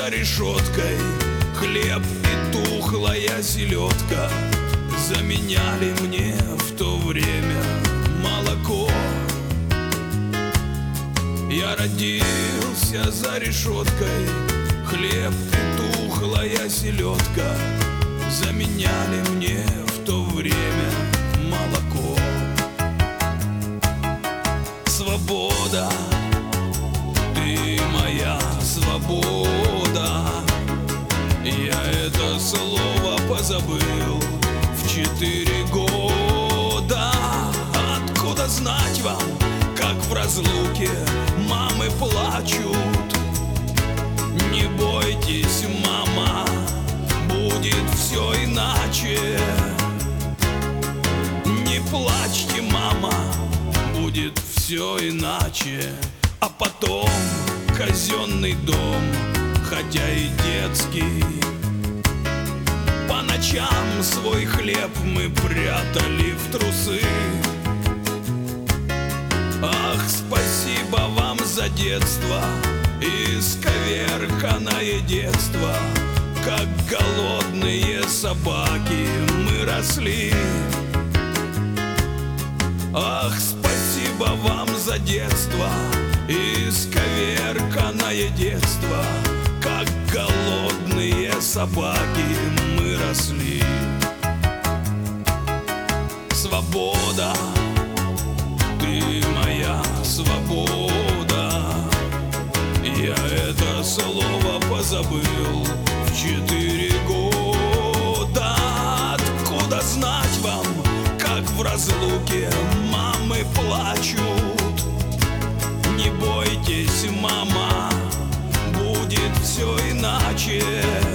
за решеткой хлеб и тухлая селедка заменяли мне в то время молоко. Я родился за решеткой, хлеб и тухлая селедка заменяли мне в то время молоко. Свобода, ты моя свобода. Я это слово позабыл в 4 года. Откуда знать вам, как в разлуке мамы плачут? Не бойтесь, мама, будет все иначе. Не плачьте, мама, будет все иначе. А потом казенный дом, хотя и детский. По ночам свой хлеб мы прятали в трусы. Ах, спасибо вам за детство, исковерканное детство. Как голодные собаки мы росли. Ах, спасибо вам за детство, исковерканное детство. Как голодные собаки мы росли. Свобода, ты моя свобода. Я это слово позабыл в 4 года. Откуда знать вам, как в разлуке мамы плачут? Не бойтесь, мама, будет все иначе.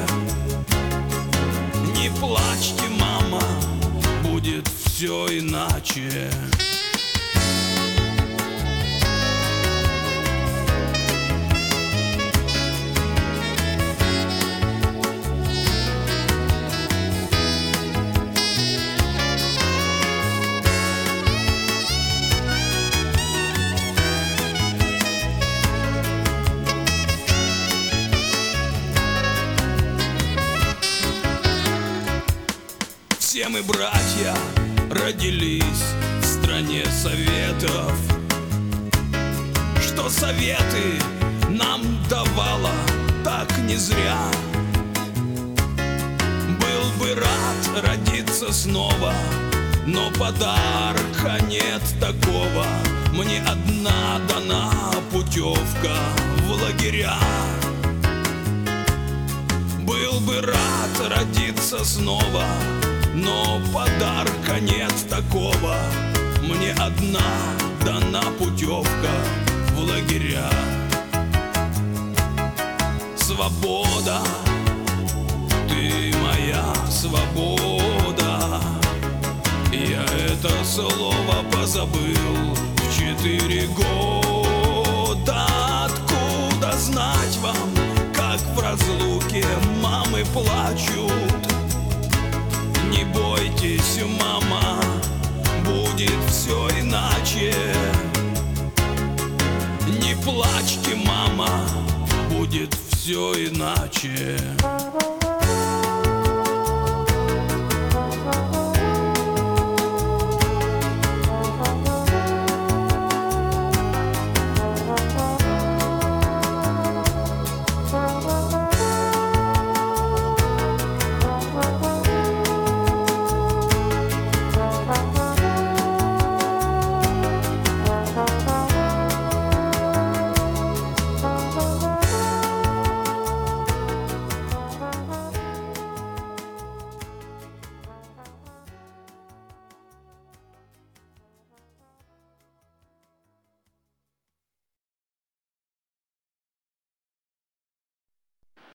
Не плачьте, мама, будет все иначе. Все мы, братья, родились в стране советов. Что советы нам давала так не зря. Был бы рад родиться снова, но подарка нет такого. Мне одна дана путевка в лагеря. Был бы рад родиться снова, но подарка нет такого. Мне одна дана путевка в лагеря. Свобода, ты моя свобода. Я это слово позабыл в 4 года. Откуда знать вам, как в разлуке мамы плачут? Не бойтесь, мама, будет все иначе. Не плачьте, мама, будет все иначе.